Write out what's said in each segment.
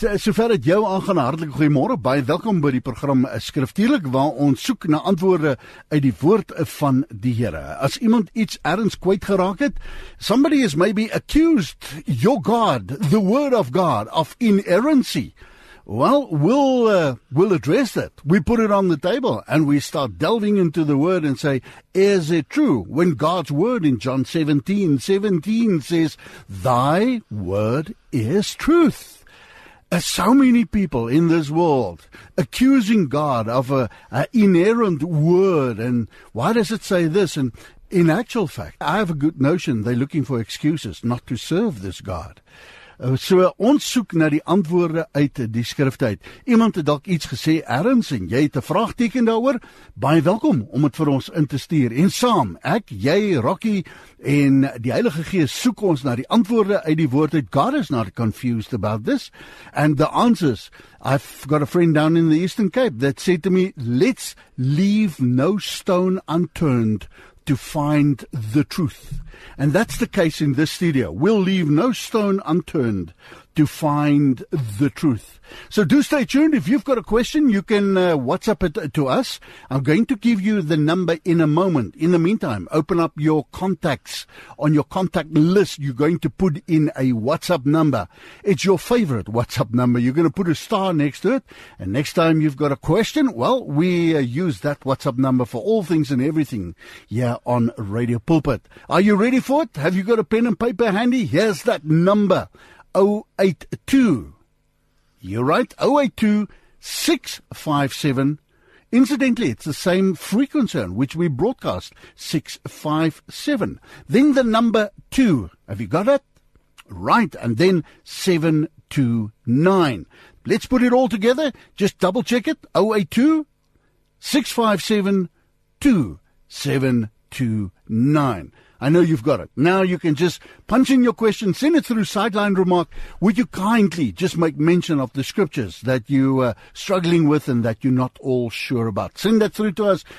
sover dit jou aangaan, hartlik goeiemôre, baie welkom by die program Skriftuurlik, waar ons soek na antwoorde uit die woord van die Here. As iemand iets ergens kwyt geraak het, somebody has maybe accused your God, the word of God, of inerrancy. Well, we'll address that. We put it on the table and we start delving into the word and say, is it true? When God's word in John 17:17 says, thy word is truth. So many people in this world accusing God of an inerrant word. And why does it say this? And in actual fact, I have a good notion they're looking for excuses not to serve this God. So ons soek na die antwoorde uit die skrifte uit. Iemand het dalk iets gesê ergens en jy het 'n vraagteken daaroor. Baie welkom om dit vir ons in te stuur. En saam, ek, jy, Rocky en die Heilige Gees soek ons na die antwoorde uit die woord uit. God is not confused about this. And the answers, I've got a friend down in the Eastern Cape that said to me, let's leave no stone unturned to find the truth. And that's the case in this studio. We'll leave no stone unturned to find the truth. So do stay tuned. If you've got a question, you can WhatsApp it to us. I'm going to give you the number in a moment. In the meantime, open up your contacts. On your contact list, you're going to put in a WhatsApp number. It's your favorite WhatsApp number. You're going to put a star next to it. And next time you've got a question, well, we use that WhatsApp number for all things and everything here on Radio Pulpit. Are you ready for it? Have you got a pen and paper handy? Here's that number. 082. You're right, 082-657. Incidentally, it's the same frequency on which we broadcast, 657. Then the number 2. Have you got it? Right, and then 729. Let's put it all together. Just double check it. 082-657-2729. I know you've got it. Now you can just punch in your question, send it through sideline remark. Would you kindly just make mention of the scriptures that you are struggling with and that you're not all sure about? Send that through to us,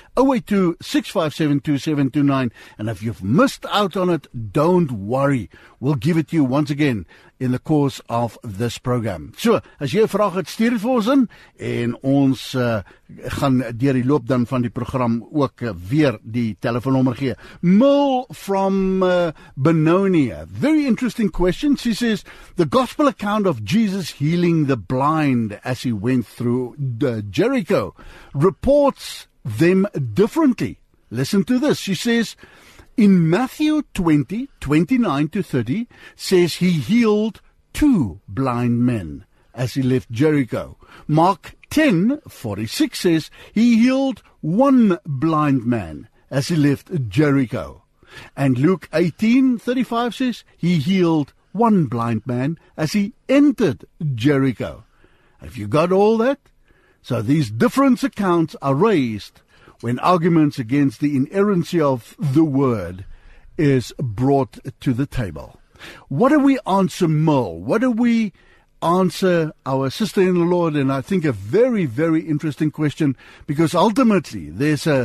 082-657-2729. And if you've missed out on it, don't worry. We'll give it to you once again in the course of this program. So, as jy 'n vraag het, stuur dit vir ons in en ons gaan deur die loop dan van die program ook weer die telefoonnommer gee. Mul from Benoni. Very interesting question. She says, the gospel account of Jesus healing the blind as he went through Jericho reports them differently. Listen to this. She says, in Matthew 20:29-30 says he healed 2 blind men as he left Jericho. Mark 10:46 says he healed 1 blind man as he left Jericho. And Luke 18:35 says he healed 1 blind man as he entered Jericho. Have you got all that? So these different accounts are raised when arguments against the inerrancy of the word is brought to the table. What do we answer Merle? What do we answer our sister in the Lord? And I think a very, very interesting question, because ultimately there's a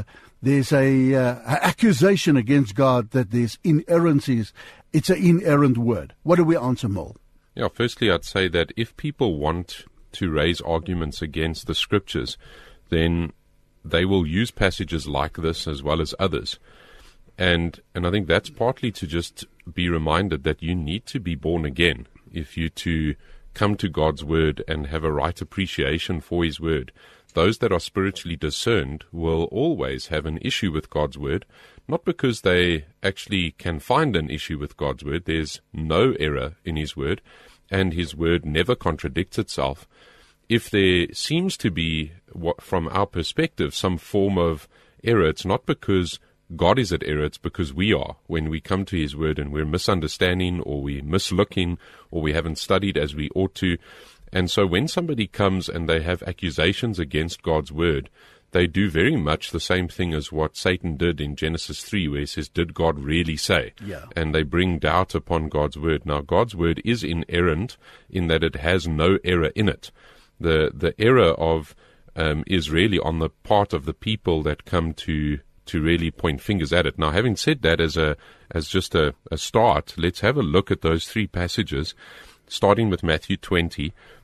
accusation against God that there's inerrancies. It's an inerrant word. What do we answer Merle? Yeah, firstly I'd say that if people want to raise arguments against the scriptures, then they will use passages like this as well as others. And I think that's partly to just be reminded that you need to be born again if you to come to God's word and have a right appreciation for his word. Those that are spiritually discerned will always have an issue with God's word, not because they actually can find an issue with God's word. There's no error in his word, and his word never contradicts itself. If there seems to be, from our perspective, some form of error, it's not because God is at error, it's because we are. When we come to his word and we're misunderstanding or we're mislooking or we haven't studied as we ought to. And so when somebody comes and they have accusations against God's word, they do very much the same thing as what Satan did in Genesis 3, where he says, did God really say? Yeah. And they bring doubt upon God's word. Now, God's word is inerrant in that it has no error in it. The error of is really on the part of the people that come to really point fingers at it. Now, having said that, as just a start, let's have a look at those 3 passages, starting with Matthew 20,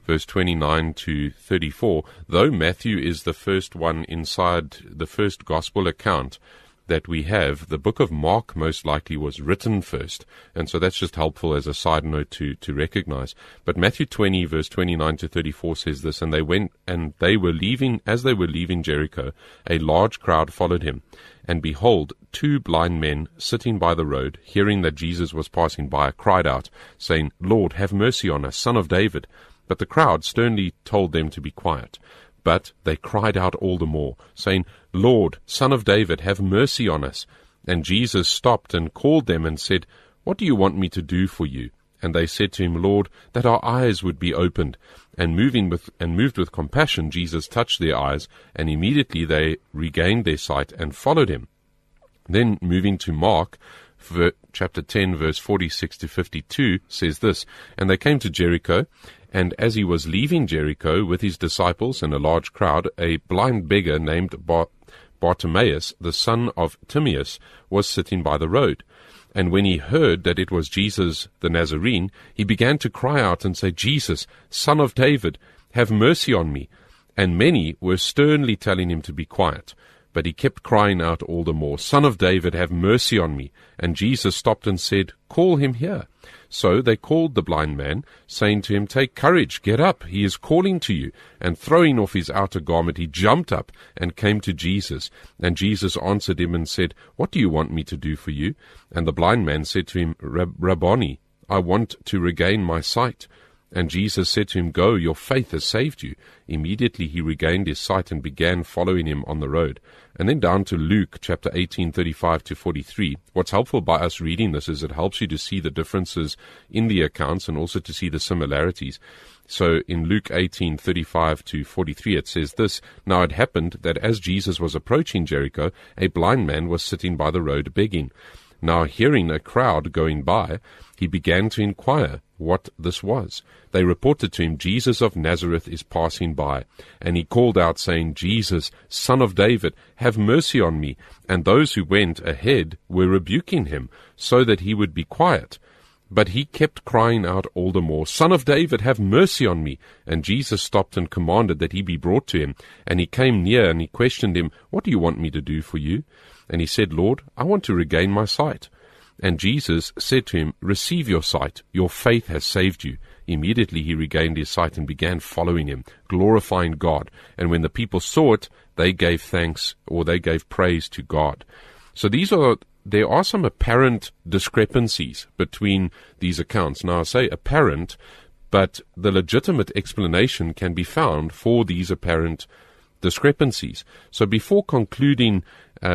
verse 29 to 34, though Matthew is the first one inside the first gospel account that we have, the book of Mark most likely was written first. And so that's just helpful as a side note to recognize. But Matthew 20, verse 29 to 34 says this, and they were leaving, as they were leaving Jericho, a large crowd followed him. And behold, 2 blind men sitting by the road, hearing that Jesus was passing by, cried out, saying, Lord, have mercy on us, Son of David. But the crowd sternly told them to be quiet. But they cried out all the more, saying, Lord, Son of David, have mercy on us. And Jesus stopped and called them and said, What do you want me to do for you? And they said to him, Lord, that our eyes would be opened. And moved with compassion, Jesus touched their eyes, and immediately they regained their sight and followed him. Then, moving to Mark, chapter 10, verse 46 to 52, says this, And they came to Jericho, and as he was leaving Jericho with his disciples and a large crowd, a blind beggar named Bartimaeus, the son of Timaeus, was sitting by the road. And when he heard that it was Jesus the Nazarene, he began to cry out and say, Jesus, Son of David, have mercy on me. And many were sternly telling him to be quiet. But he kept crying out all the more, Son of David, have mercy on me. And Jesus stopped and said, Call him here. So they called the blind man, saying to him, Take courage, get up, he is calling to you. And throwing off his outer garment, he jumped up and came to Jesus. And Jesus answered him and said, What do you want me to do for you? And the blind man said to him, Rabboni, I want to regain my sight. And Jesus said to him, Go, your faith has saved you. Immediately he regained his sight and began following him on the road. And then down to Luke chapter 18, 35 to 43. What's helpful by us reading this is it helps you to see the differences in the accounts and also to see the similarities. So in Luke 18, 35 to 43, it says this, Now it happened that as Jesus was approaching Jericho, a blind man was sitting by the road begging. Now hearing a crowd going by, he began to inquire what this was. They reported to him, Jesus of Nazareth is passing by. And he called out, saying, Jesus, Son of David, have mercy on me. And those who went ahead were rebuking him, so that he would be quiet. But he kept crying out all the more, Son of David, have mercy on me. And Jesus stopped and commanded that he be brought to him. And he came near, and he questioned him, What do you want me to do for you? And he said, Lord, I want to regain my sight. And Jesus said to him, Receive your sight, your faith has saved you. Immediately he regained his sight and began following him, glorifying God. And when the people saw it, they gave thanks, or they gave praise to God. So there are some apparent discrepancies between these accounts. Now I say apparent, but the legitimate explanation can be found for these apparent discrepancies. So before concluding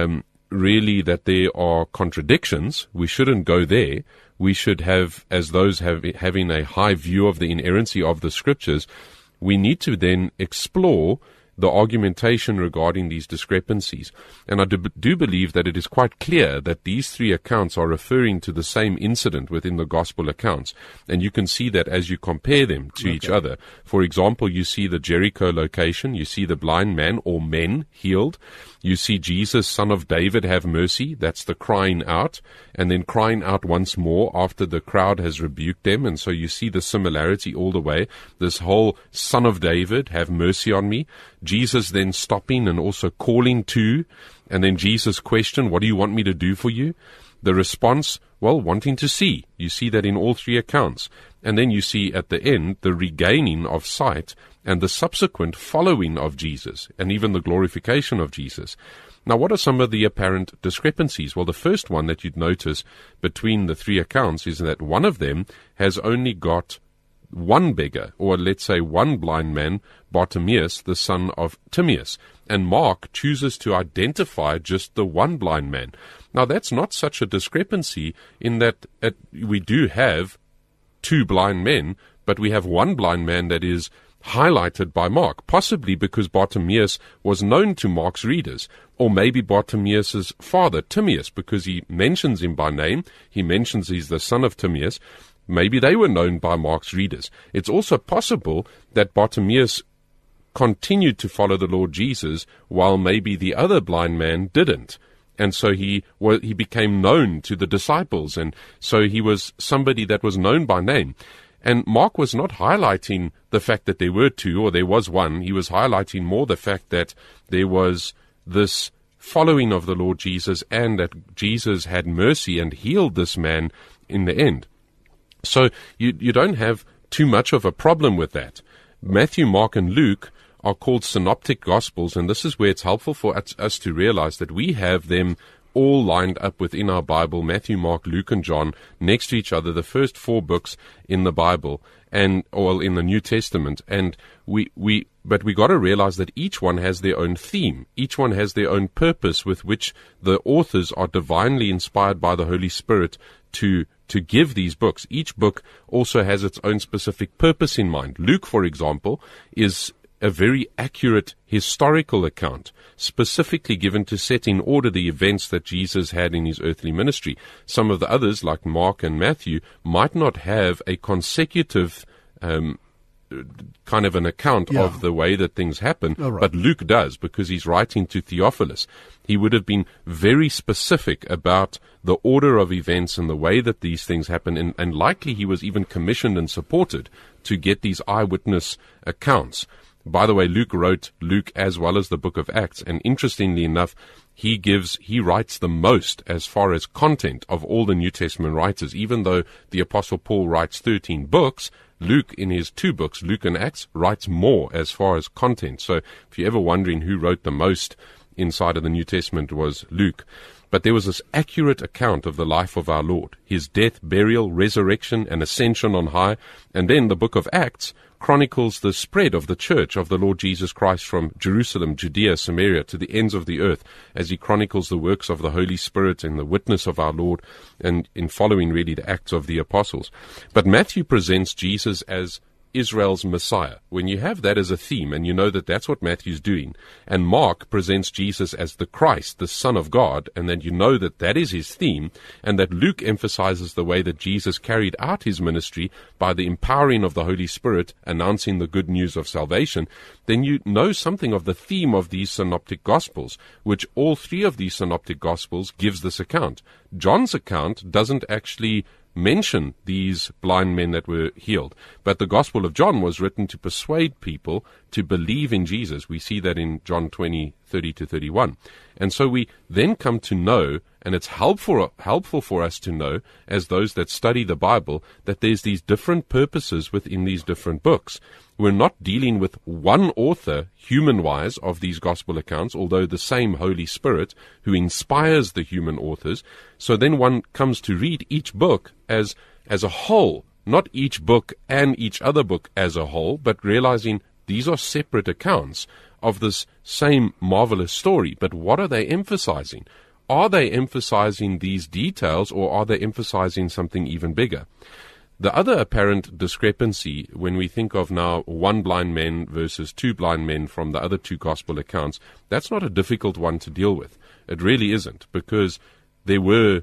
really that there are contradictions, we shouldn't go there. We should have, as those having a high view of the inerrancy of the Scriptures, we need to then explore the argumentation regarding these discrepancies. And I do believe that it is quite clear that these three accounts are referring to the same incident within the Gospel accounts. And you can see that as you compare them to each other. For example, you see the Jericho location, you see the blind man or men healed, you see Jesus, Son of David, have mercy. That's the crying out. And then crying out once more after the crowd has rebuked them. And so you see the similarity all the way. This whole Son of David, have mercy on me. Jesus then stopping and also calling to. And then Jesus' question, what do you want me to do for you? The response, well, wanting to see. You see that in all three accounts. And then you see at the end the regaining of sight and the subsequent following of Jesus and even the glorification of Jesus. Now, what are some of the apparent discrepancies? Well, the first one that you'd notice between the three accounts is that one of them has only got one beggar, or let's say one blind man, Bartimaeus, the son of Timaeus. And Mark chooses to identify just the one blind man. Now, that's not such a discrepancy in that we do have two blind men, but we have one blind man that is highlighted by Mark, possibly because Bartimaeus was known to Mark's readers, or maybe Bartimaeus' father, Timaeus, because he mentions him by name, he mentions he's the son of Timaeus. Maybe they were known by Mark's readers. It's also possible that Bartimaeus continued to follow the Lord Jesus while maybe the other blind man didn't. And so he became known to the disciples, and so he was somebody that was known by name. And Mark was not highlighting the fact that there were two or there was one. He was highlighting more the fact that there was this following of the Lord Jesus and that Jesus had mercy and healed this man in the end. So you don't have too much of a problem with that. Matthew, Mark, and Luke are called synoptic gospels, and this is where it's helpful for us to realize that we have them all lined up within our Bible, Matthew, Mark, Luke, and John, next to each other, the first 4 books in the Bible, or in the New Testament. And but we got to realize that each one has their own theme. Each one has their own purpose with which the authors are divinely inspired by the Holy Spirit to give these books. Each book also has its own specific purpose in mind. Luke, for example, is a very accurate historical account, specifically given to set in order the events that Jesus had in his earthly ministry. Some of the others, like Mark and Matthew, might not have a consecutive kind of an account of the way that things happen, but Luke does, because he's writing to Theophilus. He would have been very specific about the order of events and the way that these things happen, and likely he was even commissioned and supported to get these eyewitness accounts. By the way, Luke wrote Luke as well as the book of Acts, and interestingly enough, he writes the most as far as content of all the New Testament writers. Even though the Apostle Paul writes 13 books, Luke, in his 2 books, Luke and Acts, writes more as far as content. So if you're ever wondering who wrote the most inside of the New Testament, was Luke. But there was this accurate account of the life of our Lord, his death, burial, resurrection, and ascension on high. And then the book of Acts chronicles the spread of the church of the Lord Jesus Christ from Jerusalem, Judea, Samaria, to the ends of the earth, as he chronicles the works of the Holy Spirit and the witness of our Lord, and in following really the Acts of the Apostles. But Matthew presents Jesus as Israel's Messiah. When you have that as a theme, and you know that that's what Matthew's doing, and Mark presents Jesus as the Christ, the Son of God, and then you know that that is his theme, and that Luke emphasizes the way that Jesus carried out his ministry by the empowering of the Holy Spirit, announcing the good news of salvation, then you know something of the theme of these synoptic gospels, which all 3 of these synoptic gospels gives this account. John's account doesn't actually mention these blind men that were healed, but the Gospel of John was written to persuade people to believe in Jesus. We see that in John 20:30-31. And so we then come to know, and it's helpful for us to know, as those that study the Bible, that there's these different purposes within these different books. We're not dealing with one author, human-wise, of these gospel accounts, although the same Holy Spirit who inspires the human authors. So then one comes to read each book as a whole, not each book and each other book as a whole, but realizing these are separate accounts of this same marvelous story. But what are they emphasizing? Are they emphasizing these details, or are they emphasizing something even bigger? The other apparent discrepancy, when we think of now 1 blind man versus 2 blind men from the other 2 gospel accounts, that's not a difficult one to deal with. It really isn't, because there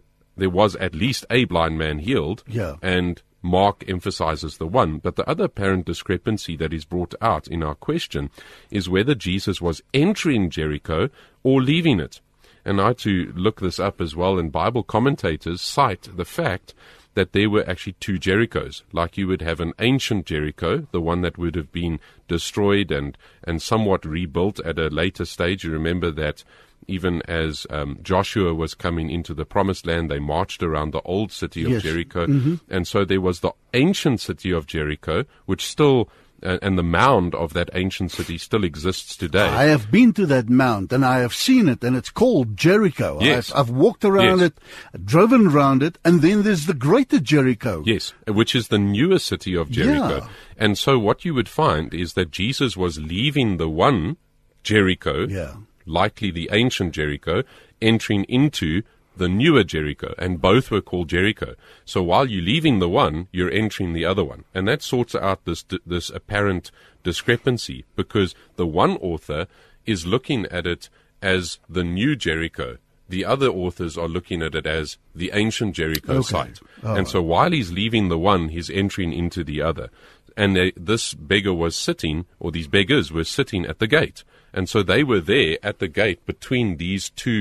was at least a blind man healed, and Mark emphasizes the one. But the other apparent discrepancy that is brought out in our question is whether Jesus was entering Jericho or leaving it. And I had to look this up as well, and Bible commentators cite the fact that there were actually 2 Jerichos. Like you would have an ancient Jericho, the one that would have been destroyed and somewhat rebuilt at a later stage. You remember that even as Joshua was coming into the promised land, they marched around the old city of Jericho. And so there was the ancient city of Jericho, which still, and the mound of that ancient city still exists today. I have been to that mount, and I have seen it, and it's called Jericho. Yes. I've walked around it, driven around it, and then there's the greater Jericho. Yes, which is the newer city of Jericho. Yeah. And so what you would find is that Jesus was leaving the one Jericho, likely the ancient Jericho, entering into the newer Jericho, and both were called Jericho. So while you're leaving the one, you're entering the other one. And that sorts out this apparent discrepancy, because the one author is looking at it as the new Jericho. The other authors are looking at it as the ancient Jericho site. And so while he's leaving the one, he's entering into the other. And this beggar was sitting, or these beggars were sitting at the gate. And so they were there at the gate between these 2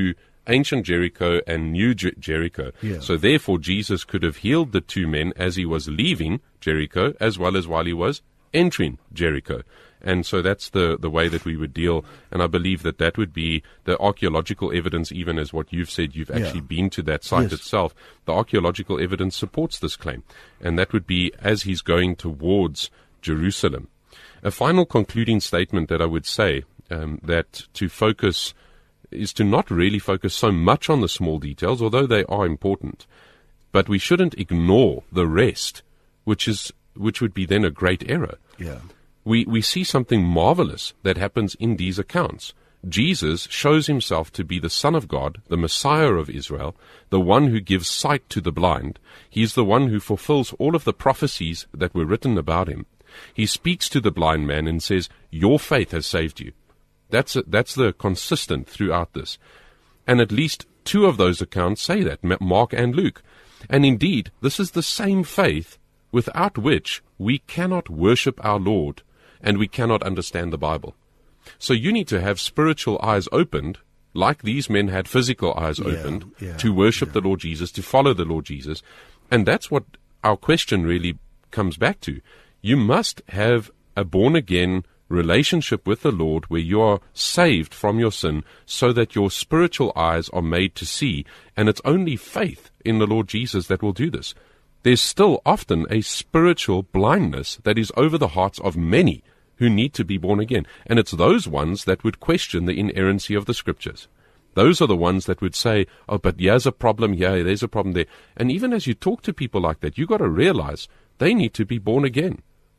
ancient Jericho and new Jericho. Yeah. So therefore Jesus could have healed the two men as he was leaving Jericho, as well as while he was entering Jericho. And so that's the way that we would deal. And I believe that would be the archaeological evidence, even as what you've said, you've actually been to that site itself. The archaeological evidence supports this claim. And that would be as he's going towards Jerusalem. A final concluding statement that I would say, that to focus is to not really focus so much on the small details, although they are important. But we shouldn't ignore the rest, which would be then a great error. Yeah. We see something marvelous that happens in these accounts. Jesus shows himself to be the Son of God, the Messiah of Israel, the one who gives sight to the blind. He's the one who fulfills all of the prophecies that were written about him. He speaks to the blind man and says, "Your faith has saved you." That's the consistent throughout this. And at least two of those accounts say that, Mark and Luke. And indeed, this is the same faith without which we cannot worship our Lord and we cannot understand the Bible. So you need to have spiritual eyes opened, like these men had physical eyes opened, to worship the Lord Jesus, to follow the Lord Jesus. And that's what our question really comes back to. You must have a born-again relationship with the Lord where you are saved from your sin so that your spiritual eyes are made to see. And it's only faith in the Lord Jesus that will do this. There's still often a spiritual blindness that is over the hearts of many who need to be born again. And it's those ones that would question the inerrancy of the Scriptures. Those are the ones that would say, "Oh, but here's a problem here, there's a problem there." And even as you talk to people like that, you've got to realize they need to be born again.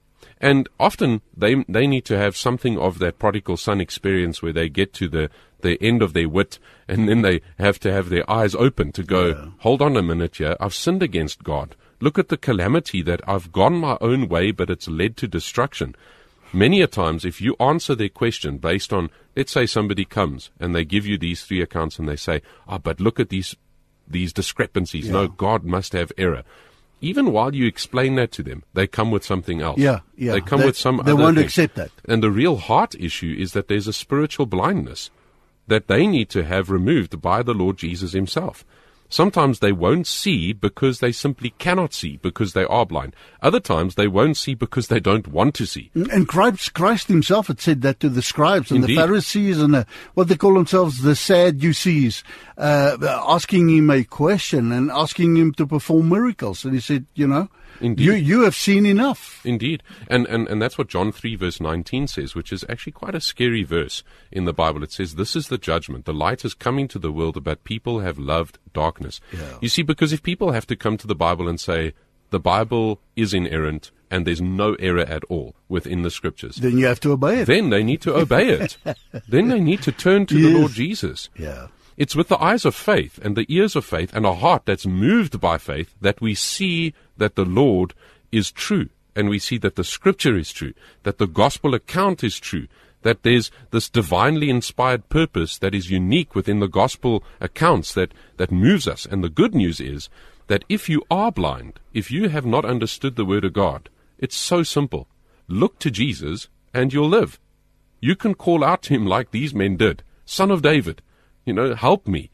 And often they need to have something of that prodigal son experience where they get to the end of their wit, and then they have to have their eyes open to go, "Hold on a minute here, I've sinned against God. Look at the calamity that I've gone my own way, but it's led to destruction." Many a times, if you answer their question based on, let's say somebody comes and they give you these three accounts and they say, "Oh, but look at these discrepancies. No, God must have error." Even while you explain that to them, they come with something else. They come with some other They won't thing. accept that. And the real heart issue is that there's a spiritual blindness that they need to have removed by the Lord Jesus himself. Sometimes they won't see because they simply cannot see because they are blind. Other times they won't see because they don't want to see. And Christ himself had said that to the scribes and Indeed. the Pharisees and what they call themselves, the Sadducees, asking him a question and asking him to perform miracles. And he said, Indeed. you have seen enough. Indeed. And that's what John 3 verse 19 says, which is actually quite a scary verse in the Bible. It says, "This is the judgment. The light is coming to the world, but people have loved darkness." You see, because if people have to come to the Bible and say, the Bible is inerrant and there's no error at all within the Scriptures, Then you have to obey it. then they need to obey it. Then they need to turn to the Lord Jesus. Yeah. It's with the eyes of faith and the ears of faith and a heart that's moved by faith that we see that the Lord is true, and we see that the Scripture is true, that the gospel account is true, that there's this divinely inspired purpose that is unique within the gospel accounts that moves us. And the good news is that if you are blind, if you have not understood the Word of God, it's so simple. Look to Jesus and you'll live. You can call out to him like these men did, "Son of David, help me."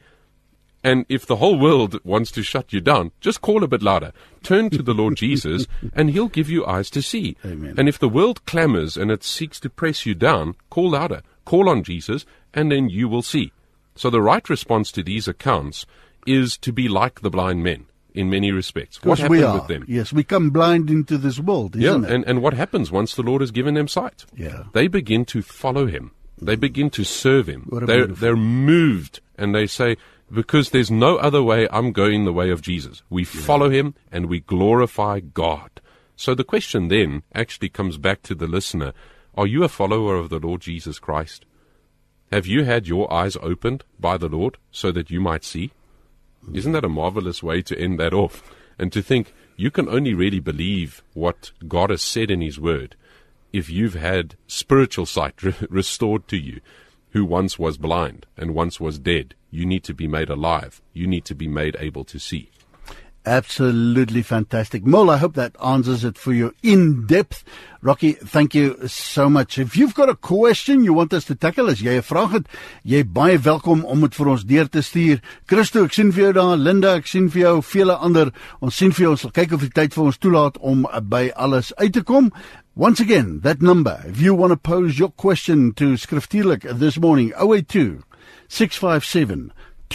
And if the whole world wants to shut you down, just call a bit louder. Turn to the Lord Jesus, and he'll give you eyes to see. Amen. And if the world clamors and it seeks to press you down, call louder. Call on Jesus, and then you will see. So the right response to these accounts is to be like the blind men in many respects. What Because we happened are. with them? Yes, we come blind into this world, isn't it? And what happens once the Lord has given them sight? Yeah. They begin to follow him. They begin to serve him. What a beautiful- They're moved, and they say, because there's no other way, I'm going the way of Jesus. We follow him, and we glorify God. So the question then actually comes back to the listener. Are you a follower of the Lord Jesus Christ? Have you had your eyes opened by the Lord so that you might see? Isn't that a marvelous way to end that off? And to think you can only really believe what God has said in his word if you've had spiritual sight restored to you. Who once was blind and once was dead, you need to be made alive. You need to be made able to see. Absolutely fantastic. Mol, I hope that answers it for you in depth. Rocky, thank you so much. If you've got a question you want us to tackle, as jy 'n vraag het, jy baie welkom om dit vir ons deur te stuur. Christo, ek sien vir jou daar, Linda, ek sien vir jou, vele ander. Ons sien vir jou, ons sal kyk of die tyd vir ons toelaat om by alles uit te kom. Once again, that number, if you want to pose your question to Skriftuurlik this morning, 082 657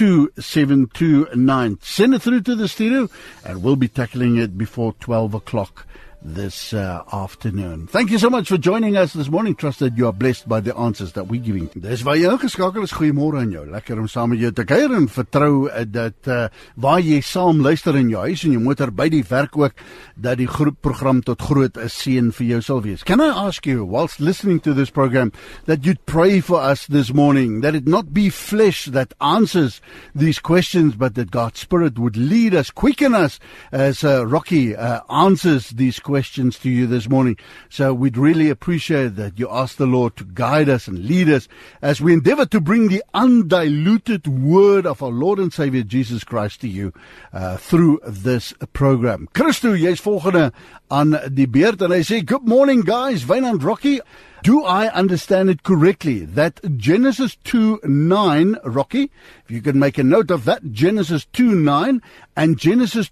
2729. Send it through to the studio and we'll be tackling it before 12 o'clock this afternoon. Thank you so much for joining us this morning. Trust that you are blessed by the answers that we're giving. Dis waar jy ingeskakel is. Goeiemôre aan jou. Lekker om saam met jou te kuier en vertrou dat waar jy saam luister in jou huis en jou motor by die werk ook, dat die program tot groot seën vir jou sal wees. Can I ask you, whilst listening to this program, that you'd pray for us this morning, that it not be flesh that answers these questions, but that God's Spirit would lead us, quicken us, as Rocky answers these questions to you this morning. So we'd really appreciate that you ask the Lord to guide us and lead us as we endeavor to bring the undiluted word of our Lord and Savior Jesus Christ to you through this program. Christo, jy's volgende aan die beurt en hy sê, good morning guys, Wynand, Rocky. Do I understand it correctly that Genesis 2:9, Rocky, if you can make a note of that, Genesis 2:9 and Genesis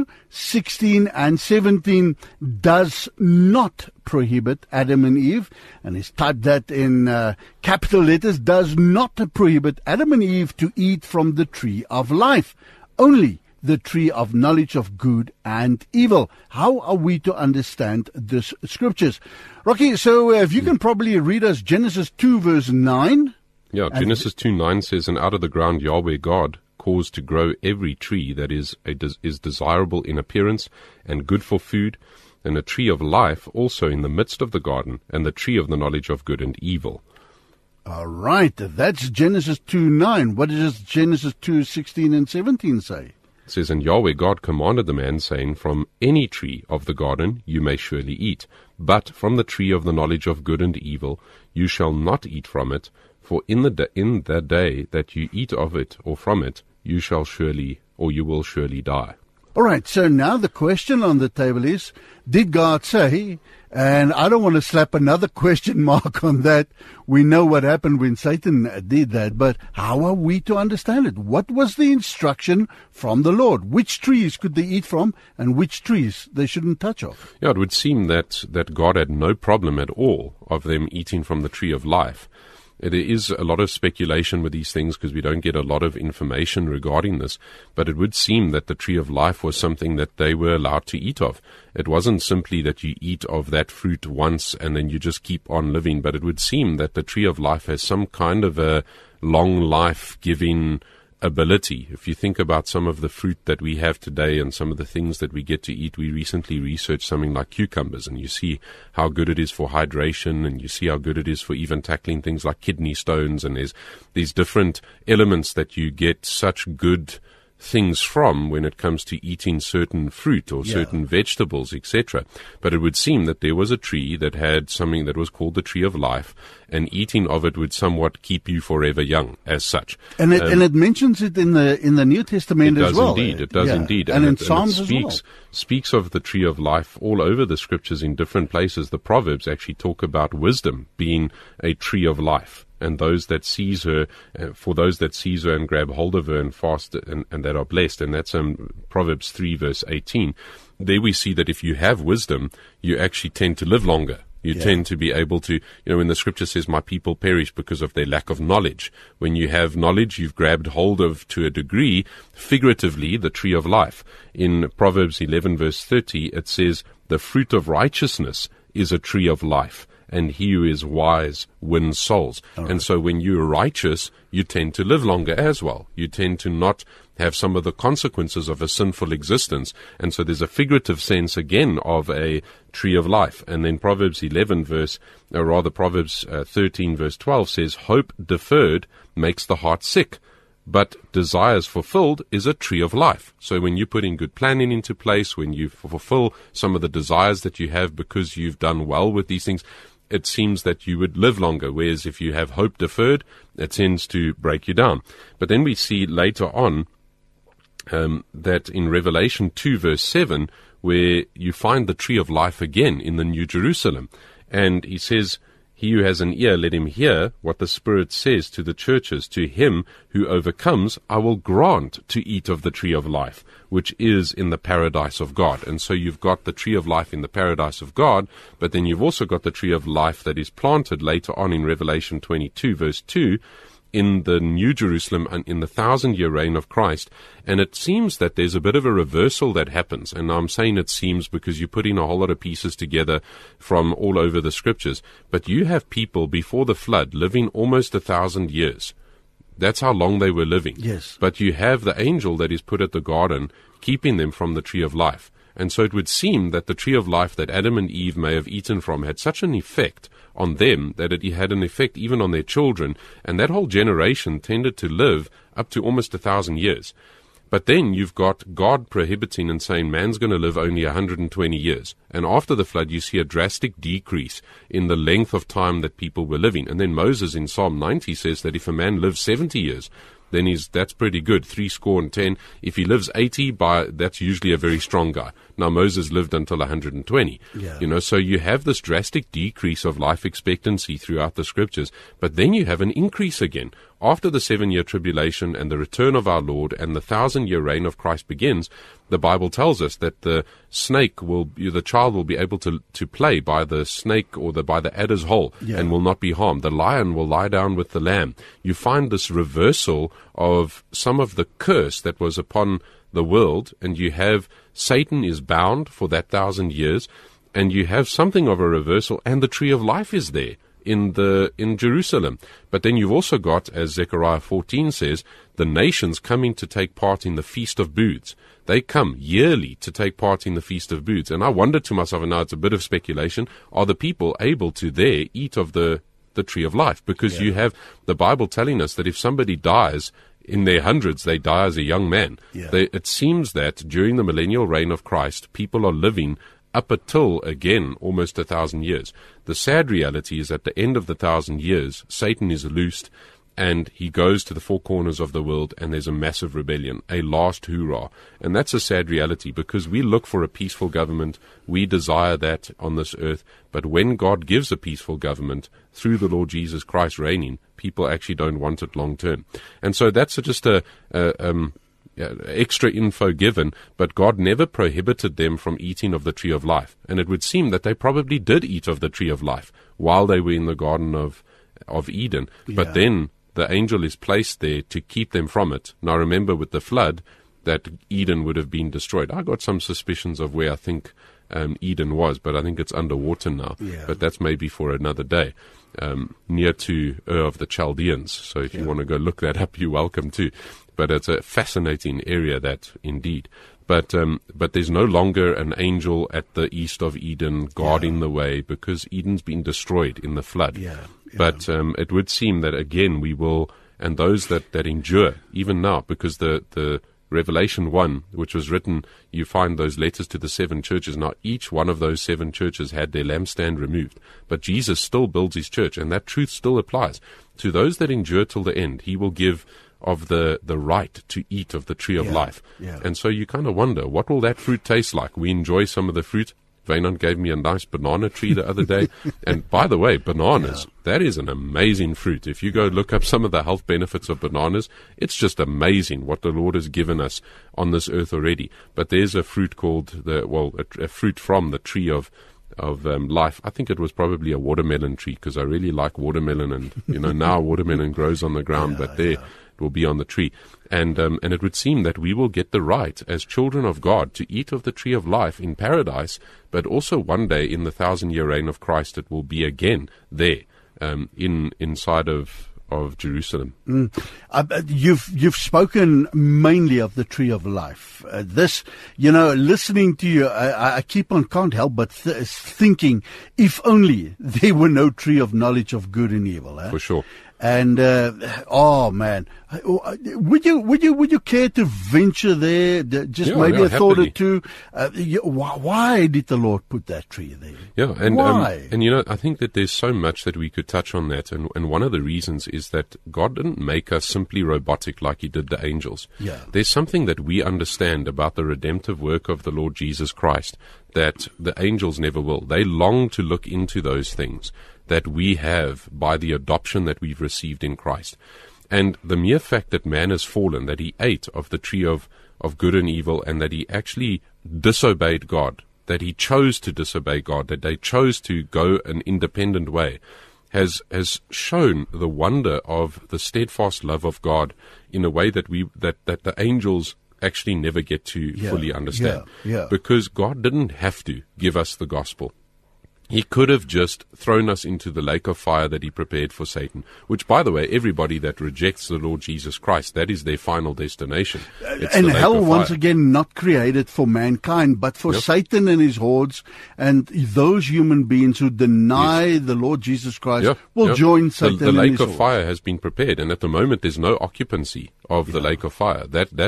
2:16 and 17 does not prohibit Adam and Eve, and he's typed that in capital letters, does not prohibit Adam and Eve to eat from the tree of life, only the tree of knowledge of good and evil. How are we to understand this scriptures? Rocky, so if you can probably read us Genesis 2 verse 9. Yeah, Genesis 2:9 says, and out of the ground Yahweh God caused to grow every tree that is desirable in appearance and good for food, and a tree of life also in the midst of the garden, and the tree of the knowledge of good and evil. All right, that's Genesis 2:9. What does Genesis 2:16 and 17 say? It says, and Yahweh God commanded the man, saying, from any tree of the garden you may surely eat, but from the tree of the knowledge of good and evil you shall not eat from it, for in the day that you eat of it or from it, you shall surely, or you will surely die. All right, so now the question on the table is, did God say, and I don't want to slap another question mark on that, we know what happened when Satan did that, but how are we to understand it? What was the instruction from the Lord? Which trees could they eat from and which trees they shouldn't touch of? Yeah, it would seem that God had no problem at all of them eating from the tree of life. There is a lot of speculation with these things because we don't get a lot of information regarding this, but it would seem that the tree of life was something that they were allowed to eat of. It wasn't simply that you eat of that fruit once and then you just keep on living, but it would seem that the tree of life has some kind of a long life-giving ability. If you think about some of the fruit that we have today and some of the things that we get to eat, we recently researched something like cucumbers, and you see how good it is for hydration, and you see how good it is for even tackling things like kidney stones, and there's these different elements that you get such good things from when it comes to eating certain fruit or certain vegetables, etc. But it would seem that there was a tree that had something that was called the tree of life, and eating of it would somewhat keep you forever young as such. And it mentions it in the New Testament as well. It does indeed. And in Psalms as well. Speaks of the tree of life all over the scriptures in different places. The Proverbs actually talk about wisdom being a tree of life. And those that seize her, for those that seize her and grab hold of her and fast and that are blessed. And that's Proverbs 3 verse 18. There we see that if you have wisdom, you actually tend to live longer. You tend to be able to, when the scripture says, my people perish because of their lack of knowledge. When you have knowledge, you've grabbed hold of, to a degree, figuratively, the tree of life. In Proverbs 11 verse 30, it says, the fruit of righteousness is a tree of life, and he who is wise wins souls. And so when you're righteous, you tend to live longer as well. You tend to not have some of the consequences of a sinful existence. And so there's a figurative sense again of a tree of life. And then Proverbs 13 verse 12 says, hope deferred makes the heart sick, but desires fulfilled is a tree of life. So when you put in good planning into place, when you fulfill some of the desires that you have because you've done well with these things, it seems that you would live longer, whereas if you have hope deferred, it tends to break you down. But then we see later on that in Revelation 2 verse 7, where you find the tree of life again in the New Jerusalem. And he says, "He who has an ear, let him hear what the Spirit says to the churches. To him who overcomes, I will grant to eat of the tree of life, which is in the paradise of God." And so you've got the tree of life in the paradise of God, but then you've also got the tree of life that is planted later on in Revelation 22 verse 2, in the New Jerusalem and in the 1,000-year reign of Christ. And it seems that there's a bit of a reversal that happens. And I'm saying it seems because you put in a whole lot of pieces together from all over the scriptures. But you have people before the flood living almost 1,000 years. That's how long they were living. Yes. But you have the angel that is put at the garden, keeping them from the tree of life. And so it would seem that the tree of life that Adam and Eve may have eaten from had such an effect on them that it had an effect even on their children, and that whole generation tended to live up to almost 1,000 years. But then you've got God prohibiting and saying man's going to live only 120 years. And after the flood, you see a drastic decrease in the length of time that people were living. And then Moses in Psalm 90 says that if a man lives 70 years, then that's pretty good, 70. If he lives 80, that's usually a very strong guy. Now, Moses lived until 120. Yeah. So you have this drastic decrease of life expectancy throughout the scriptures, but then you have an increase again. After the 7-year tribulation and the return of our Lord and the 1,000-year reign of Christ begins, the Bible tells us that the child will be able to play by the snake or by the adder's hole, and will not be harmed. The lion will lie down with the lamb. You find this reversal of some of the curse that was upon the world, and you have Satan is bound for that 1,000 years, and you have something of a reversal, and the tree of life is there in Jerusalem. But then you've also got, as Zechariah 14 says, the nations coming to take part in the Feast of Booths. They come yearly to take part in the Feast of Booths. And I wonder to myself, and now it's a bit of speculation, are the people able to there eat of the tree of life? Because you have the Bible telling us that if somebody dies in their hundreds, they die as a young man. It seems that during the millennial reign of Christ, people are living up until, again, almost 1,000 years. The sad reality is at the end of the 1,000 years, Satan is loosed, and he goes to the four corners of the world, and there's a massive rebellion, a last hoorah. And that's a sad reality, because we look for a peaceful government. We desire that on this earth. But when God gives a peaceful government through the Lord Jesus Christ reigning, people actually don't want it long term. And so that's just extra info given, but God never prohibited them from eating of the tree of life. And it would seem that they probably did eat of the tree of life while they were in the Garden of Eden. But then the angel is placed there to keep them from it. Now remember, with the flood, that Eden would have been destroyed. I got some suspicions of where I think Eden was, but I think it's underwater now. But that's maybe for another day. Near to Ur of the Chaldeans. So if you want to go look that up, you're welcome to. But it's a fascinating area, that indeed. But there's no longer an angel at the east of Eden guarding the way, because Eden's been destroyed in the flood. But it would seem that again we will, and those that endure even now, because the Revelation 1, which was written, you find those letters to the 7 churches. Now, each one of those 7 churches had their lampstand removed. But Jesus still builds his church, and that truth still applies. To those that endure till the end, he will give of the right to eat of the tree of life. And so you kind of wonder, what will that fruit taste like? We enjoy some of the fruit. Vainon gave me a nice banana tree the other day. And by the way, bananas, that is an amazing fruit. If you go look up some of the health benefits of bananas, it's just amazing what the Lord has given us on this earth already. But there's a fruit called a fruit from the tree of life. I think it was probably a watermelon tree, because I really like watermelon, and now watermelon grows on the ground, but it will be on the tree. And it would seem that we will get the right as children of God to eat of the tree of life in paradise, but also one day in the 1,000-year reign of Christ it will be again there inside of Jerusalem. You've spoken mainly of the tree of life. Listening to you, I can't help but thinking, if only there were no tree of knowledge of good and evil. For sure. And oh man, would you care to venture there? Just maybe a thought or two. Why did the Lord put that tree there? Yeah, and why? And I think that there's so much that we could touch on that, and one of the reasons is that God didn't make us simply robotic like He did the angels. Yeah. There's something that we understand about the redemptive work of the Lord Jesus Christ that the angels never will. They long to look into those things that we have by the adoption that we've received in Christ. And the mere fact that man has fallen, that he ate of the tree of good and evil, and that he actually disobeyed God, that he chose to disobey God, that they chose to go an independent way, has shown the wonder of the steadfast love of God in a way that that the angels actually never get to fully understand. Because God didn't have to give us the gospel. He could have just thrown us into the lake of fire that He prepared for Satan, which, by the way, everybody that rejects the Lord Jesus Christ, that is their final destination. And hell, once again, not created for mankind, but for Satan and his hordes, and those human beings who deny the Lord Jesus Christ will join Satan the lake and his of hordes. fire has been prepared, and at the moment there's no occupancy of the lake of fire.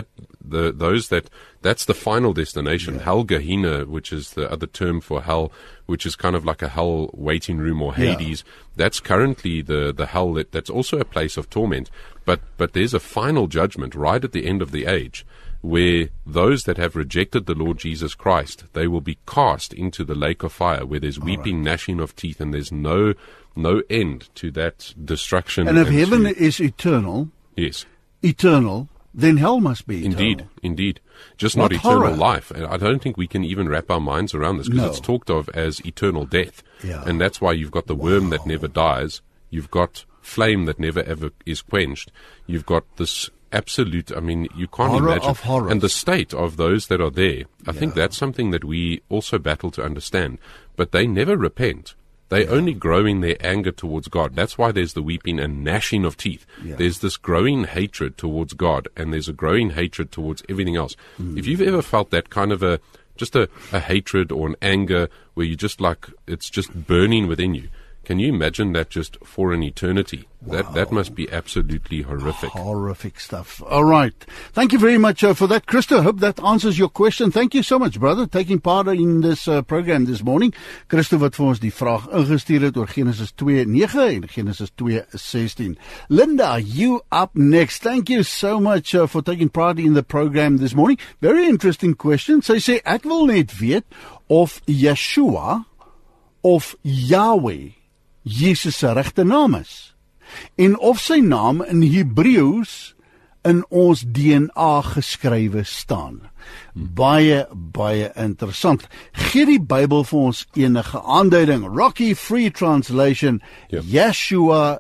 That's the final destination. Hell Gehenna, which is the other term for hell, which is kind of like a hell waiting room or Hades. That's currently the hell that's also a place of torment. But there's a final judgment right at the end of the age, where those that have rejected the Lord Jesus Christ, they will be cast into the lake of fire, where there's weeping, gnashing of teeth, and there's no end to that destruction. And if heaven is eternal, eternal, then hell must be eternal. Indeed. Just not eternal life. And I don't think we can even wrap our minds around this, because it's talked of as eternal death. And that's why you've got the worm that never dies. You've got flame that never ever is quenched. You've got this absolute, you can't imagine. Of horrors. And the state of those that are there, I think that's something that we also battle to understand. But they never repent. They only grow in their anger towards God. That's why there's the weeping and gnashing of teeth. There's this growing hatred towards God, and there's a growing hatred towards everything else. If you've ever felt that kind of a hatred or an anger where you just it's just burning within you, can you imagine that just for an eternity? That must be absolutely horrific. Horrific stuff. All right. Thank you very much for that, Christo. Hope that answers your question. Thank you so much, brother, taking part in this program this morning. Christo wat vir ons die vraag ingestuur het oor Genesis 2:9 en Genesis 2:16. Linda, you up next. Thank you so much for taking part in the program this morning. Very interesting question. Sy sê, ek wil net weet of Yeshua of Yahweh Jesus se regte naam is, en of sy naam in Hebreëus in ons DNA geskrywe staan. Baie interessant. Gee die Bybel vir ons enige aanduiding. Rocky Free Translation, Yeshua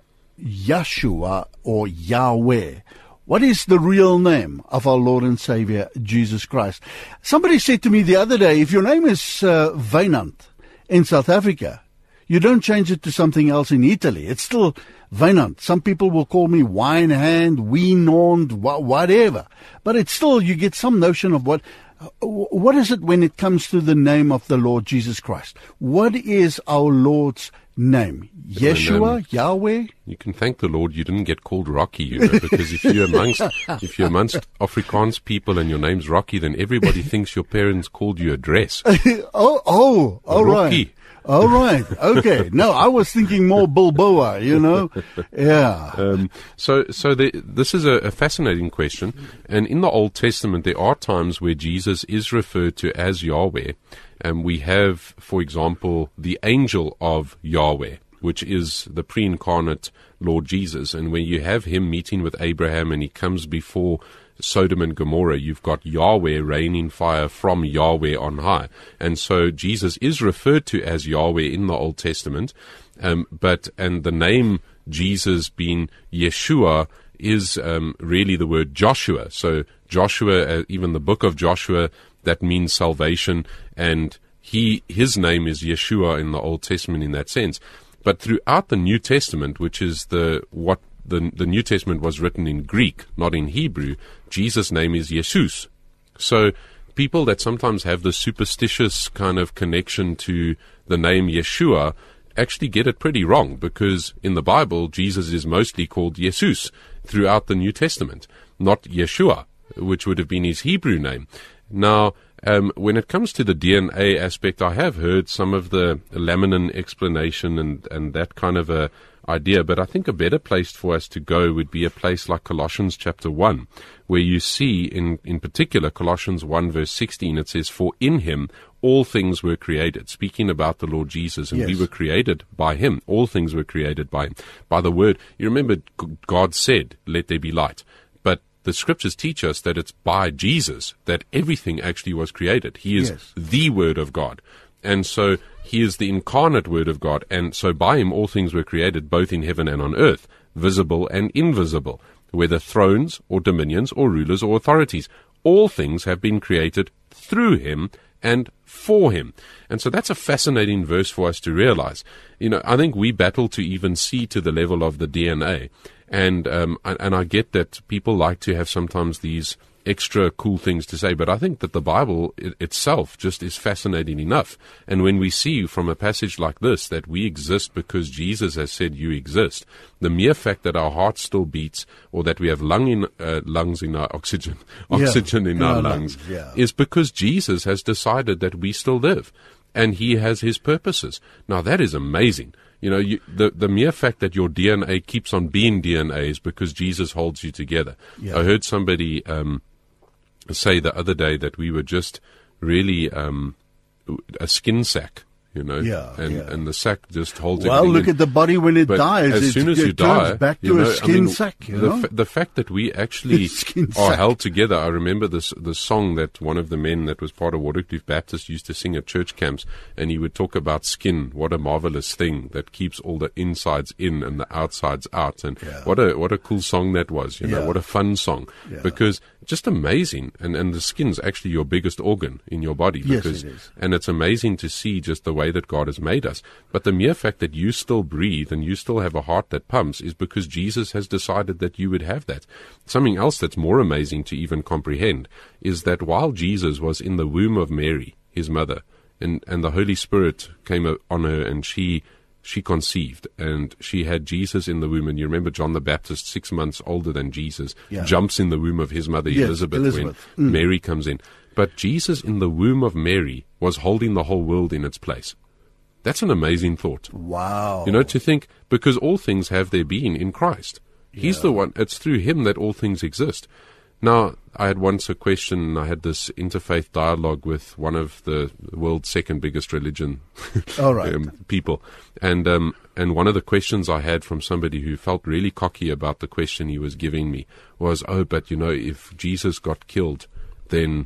or Yahweh. What is the real name of our Lord and Savior, Jesus Christ? Somebody said to me the other day, if your name is Wynand in South Africa, you don't change it to something else in Italy. It's still Wynand. Some people will call me Wynand, Wynand, whatever. But it's still, you get some notion of what is it when it comes to the name of the Lord Jesus Christ? What is our Lord's name? Yeshua, Yahweh? You can thank the Lord you didn't get called Rocky, because if you're amongst Afrikaans people and your name's Rocky, then everybody thinks your parents called you a dress. All right. All right. Okay. No, I was thinking more Bilboa, Yeah. This is a fascinating question. And in the Old Testament, there are times where Jesus is referred to as Yahweh. And we have, for example, the angel of Yahweh, which is the pre-incarnate Lord Jesus. And when you have him meeting with Abraham and he comes before Sodom and Gomorrah, you've got Yahweh raining fire from Yahweh on high. And so Jesus is referred to as Yahweh in the Old Testament, and the name Jesus being Yeshua is really the word Joshua. So Joshua, even the book of Joshua, that means salvation, and his name is Yeshua in the Old Testament in that sense. But throughout the New Testament, which is the New Testament was written in Greek, not in Hebrew, Jesus' name is Jesus. So people that sometimes have the superstitious kind of connection to the name Yeshua actually get it pretty wrong, because in the Bible, Jesus is mostly called Jesus throughout the New Testament, not Yeshua, which would have been his Hebrew name. Now, when it comes to the DNA aspect, I have heard some of the laminin explanation and that kind of a idea, but I think a better place for us to go would be a place like Colossians chapter 1, where you see in particular Colossians 1 verse 16, it says, "For in him all things were created," speaking about the Lord Jesus, and Yes. we were created by him. All things were created by him. By the word, you remember God said, "Let there be light." But the scriptures teach us that it's by Jesus that everything actually was created. He is Yes. the Word of God. And so he is the incarnate Word of God. And so by him all things were created, both in heaven and on earth, visible and invisible, whether thrones or dominions or rulers or authorities. All things have been created through him and for him. And so that's a fascinating verse for us to realize. You know, I think we battle to even see to the level of the DNA. And I get that people like to have sometimes these extra cool things to say, but I think that the Bible itself just is fascinating enough. And when we see from a passage like this that we exist because Jesus has said you exist, the mere fact that our heart still beats, or that we have lungs in our oxygen in our lungs, is because Jesus has decided that we still live, and he has his purposes. Now that is amazing. You know, the mere fact that your DNA keeps on being DNA is because Jesus holds you together. Yeah. I heard somebody say the other day that we were just really a skin sack, you know, and the sack just holds Well, everything look at the body when it but dies. as soon as it you die, turns back you to know, a skin sack. You know? the fact that we actually Skin are sack. held together. I remember the song that one of the men that was part of Waterkloof Baptist used to sing at church camps, and he would talk about skin. What a marvelous thing that keeps all the insides in and the outsides out. And what a cool song that was. You know, what a fun song, because just amazing. And the skin's actually your biggest organ in your body. Because, yes, it is. And it's amazing to see just the way that God has made us. But the mere fact that you still breathe and you still have a heart that pumps is because Jesus has decided that you would have that. Something else that's more amazing to even comprehend is that while Jesus was in the womb of Mary, his mother, and the Holy Spirit came on her, and she conceived, and she had Jesus in the womb. And you remember John the Baptist, 6 months older than Jesus, jumps in the womb of his mother Elizabeth. When Mary comes in. But Jesus in the womb of Mary was holding the whole world in its place. That's an amazing thought. Wow. You know, to think, because all things have their being in Christ. He's the one, it's through him that all things exist. Now, I had once a question, I had this interfaith dialogue with one of the world's second biggest religion All right. people. And one of the questions I had from somebody who felt really cocky about the question he was giving me was, but you know, if Jesus got killed, then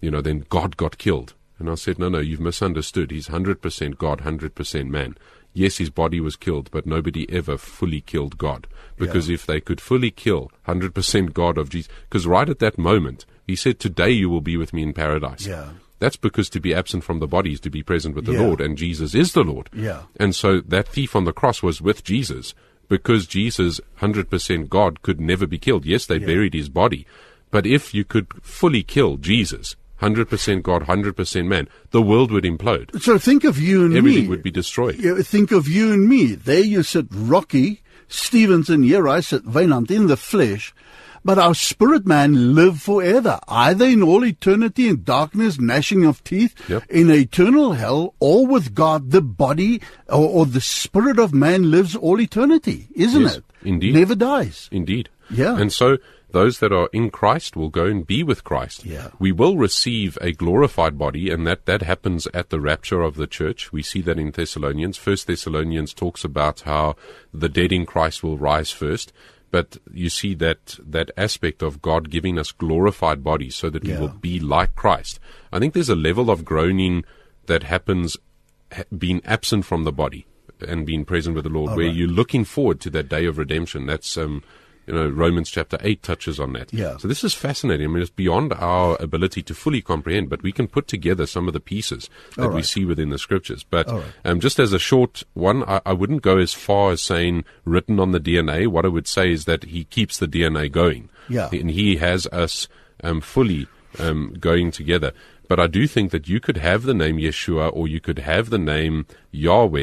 God got killed. And I said, no, you've misunderstood. He's 100% God, 100% man. Yes, his body was killed, but nobody ever fully killed God. Because if they could fully kill 100% God of Jesus, because right at that moment, he said, today you will be with me in paradise. Yeah. That's because to be absent from the body is to be present with the Lord, and Jesus is the Lord. Yeah. And so that thief on the cross was with Jesus, because Jesus, 100% God, could never be killed. Yes, they buried his body. But if you could fully kill Jesus, 100% God, 100% man, the world would implode. So think of you and Everything me. would be destroyed. Think of you and me. There you sit, Rocky Stevenson. Here I sit, Wynand, in the flesh. But our spirit man live forever, either in all eternity in darkness, gnashing of teeth, in eternal hell, or with God. The body or the spirit of man lives all eternity, isn't it? Indeed. Never dies. Indeed. Yeah. And so those that are in Christ will go and be with Christ. Yeah. We will receive a glorified body, and that happens at the rapture of the church. We see that in Thessalonians. 1 Thessalonians talks about how the dead in Christ will rise first. But you see that aspect of God giving us glorified bodies so that we will be like Christ. I think there's a level of groaning that happens being absent from the body and being present with the Lord, where you're looking forward to that day of redemption. That's Romans chapter 8 touches on that. Yeah. So this is fascinating. I mean, it's beyond our ability to fully comprehend, but we can put together some of the pieces that we see within the scriptures. But just as a short one, I wouldn't go as far as saying written on the DNA. What I would say is that he keeps the DNA going. Yeah. And he has us fully going together. But I do think that you could have the name Yeshua, or you could have the name Yahweh,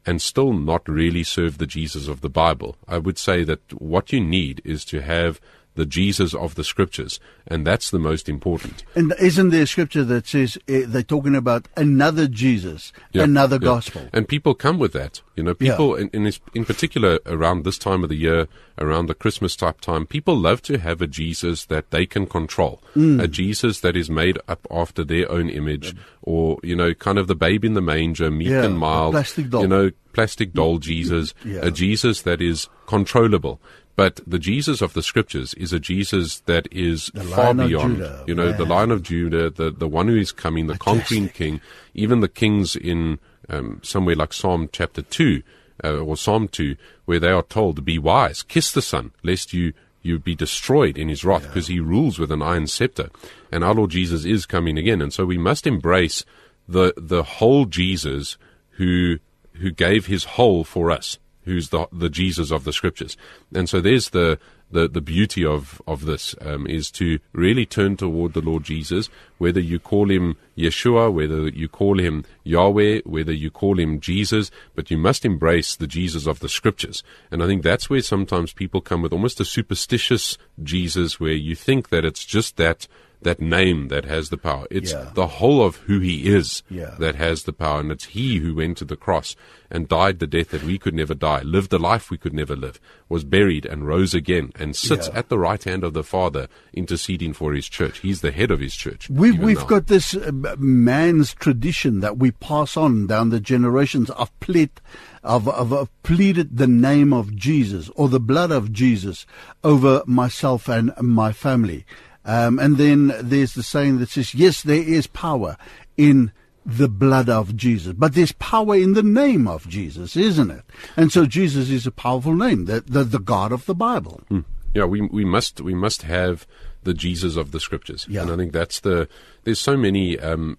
and still not really serve the Jesus of the Bible. I would say that what you need is to have the Jesus of the Scriptures, and that's the most important. And isn't there a scripture that says they're talking about another Jesus, another gospel? And people come with that. People, in particular around this time of the year, around the Christmas type time, people love to have a Jesus that they can control, a Jesus that is made up after their own image, or, kind of the babe in the manger, meek and mild, plastic doll Jesus, a Jesus that is controllable. But the Jesus of the Scriptures is a Jesus that is far beyond, the Lion of Judah, the one who is coming, the conquering King. Even the kings in somewhere like Psalm chapter 2, or Psalm 2, where they are told, be wise, kiss the Son, lest you be destroyed in his wrath, because he rules with an iron scepter. And our Lord Jesus is coming again. And so we must embrace the whole Jesus who gave his whole for us, who's the Jesus of the Scriptures. And so there's the beauty of this, is to really turn toward the Lord Jesus, whether you call him Yeshua, whether you call him Yahweh, whether you call him Jesus, but you must embrace the Jesus of the Scriptures. And I think that's where sometimes people come with almost a superstitious Jesus, where you think that it's just that name that has the power. It's the whole of who he is that has the power, and it's he who went to the cross and died the death that we could never die, lived the life we could never live, was buried and rose again, and sits at the right hand of the Father interceding for his church. He's the head of his church. We've got this man's tradition that we pass on down the generations. I've pleaded the name of Jesus or the blood of Jesus over myself and my family. And then there's the saying that says, yes, there is power in the blood of Jesus, but there's power in the name of Jesus, isn't it? And so Jesus is a powerful name, the God of the Bible. Yeah, we must have the Jesus of the Scriptures. And I think there's so many,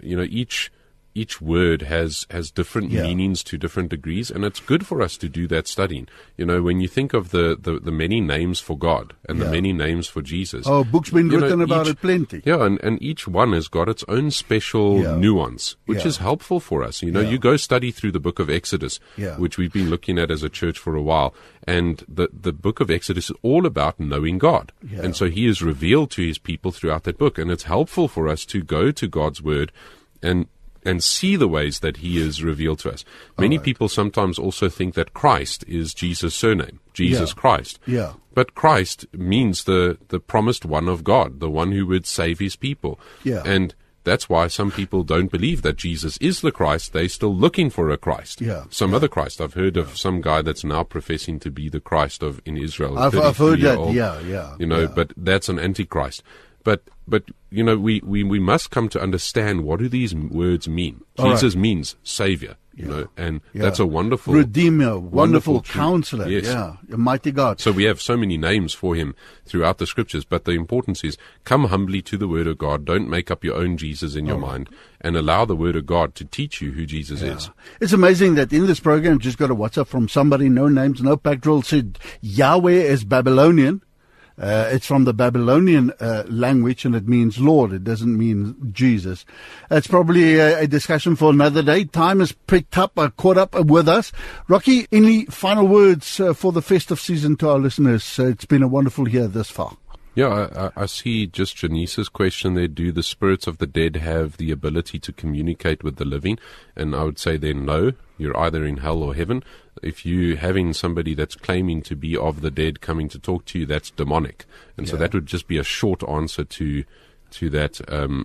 each word has different meanings to different degrees, and it's good for us to do that studying. When you think of the many names for God and the many names for Jesus. Oh, books been written about it plenty. Yeah, and each one has got its own special nuance, which is helpful for us. You go study through the book of Exodus, which we've been looking at as a church for a while, and the book of Exodus is all about knowing God. And so he is revealed to his people throughout that book, and it's helpful for us to go to God's word and see the ways that he is revealed to us. Many people sometimes also think that Christ is Jesus' surname, Jesus Christ. Yeah. But Christ means the promised one of God, the one who would save his people. Yeah. And that's why some people don't believe that Jesus is the Christ. They're still looking for a Christ. Some other Christ. I've heard of some guy that's now professing to be the Christ in Israel. I've heard that, but that's an antichrist. But we must come to understand, what do these words mean? Jesus means Savior, and that's a wonderful Redeemer, wonderful Counselor, a mighty God. So we have so many names for him throughout the Scriptures, but the importance is, come humbly to the Word of God. Don't make up your own Jesus in your mind, and allow the Word of God to teach you who Jesus is. It's amazing that in this program, just got a WhatsApp from somebody, no names, no background, said Yahweh is Babylonian. It's from the Babylonian language, and it means Lord. It doesn't mean Jesus. It's probably a discussion for another day. Time has picked up, caught up with us. Rocky, any final words for the festive season to our listeners? It's been a wonderful year this far. Yeah, I see just Janice's question there. Do the spirits of the dead have the ability to communicate with the living? And I would say then no. You're either in hell or heaven. If you having somebody that's claiming to be of the dead coming to talk to you, that's demonic. And so that would just be a short answer to that.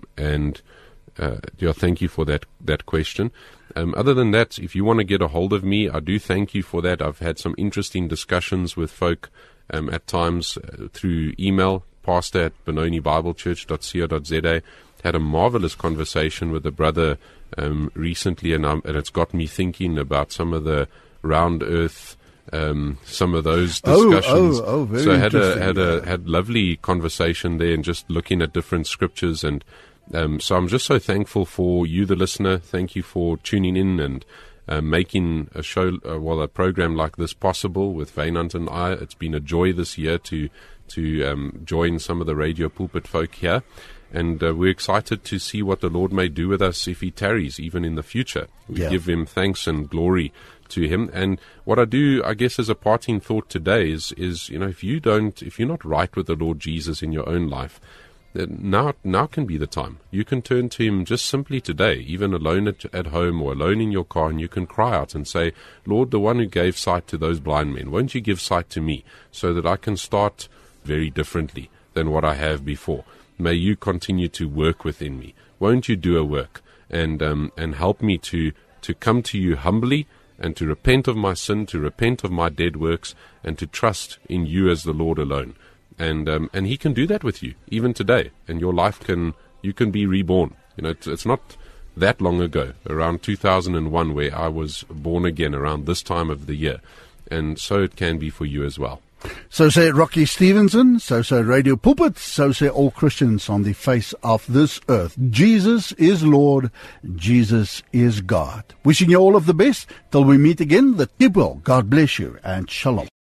Thank you for that question. Other than that, if you want to get a hold of me, I do thank you for that. I've had some interesting discussions with folk at times through email, pastor@benonibiblechurch.co.za. Had a marvelous conversation with a brother recently, and it's got me thinking about some of the round earth, some of those discussions. Very so had lovely conversation there, and just looking at different scriptures, and so I'm just so thankful for you, the listener. Thank you for tuning in and making a show, a program like this possible with Wynand and I. It's been a joy this year to join some of the radio pulpit folk here. And we're excited to see what the Lord may do with us if he tarries, even in the future. We give him thanks and glory to Him. And what I do, I guess, as a parting thought today is if you're not right with the Lord Jesus in your own life, now can be the time. You can turn to Him just simply today, even alone at home or alone in your car, and you can cry out and say, Lord, the one who gave sight to those blind men, won't you give sight to me so that I can start very differently than what I have before? May you continue to work within me. Won't you do a work and help me to come to you humbly and to repent of my sin, to repent of my dead works, and to trust in you as the Lord alone. And He can do that with you even today, and your life you can be reborn. It's not that long ago, around 2001, where I was born again around this time of the year, and so it can be for you as well. So say Rocky Stevenson, so say Radio Pulpit, so say all Christians on the face of this earth. Jesus is Lord, Jesus is God. Wishing you all of the best till we meet again. The keep well. God bless you and shalom.